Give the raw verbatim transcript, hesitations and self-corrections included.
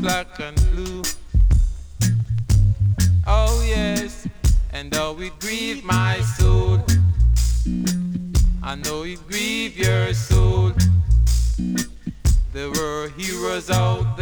black and blue. Oh yes, and though it grieve my soul, I know it grieve your soul. There were heroes out there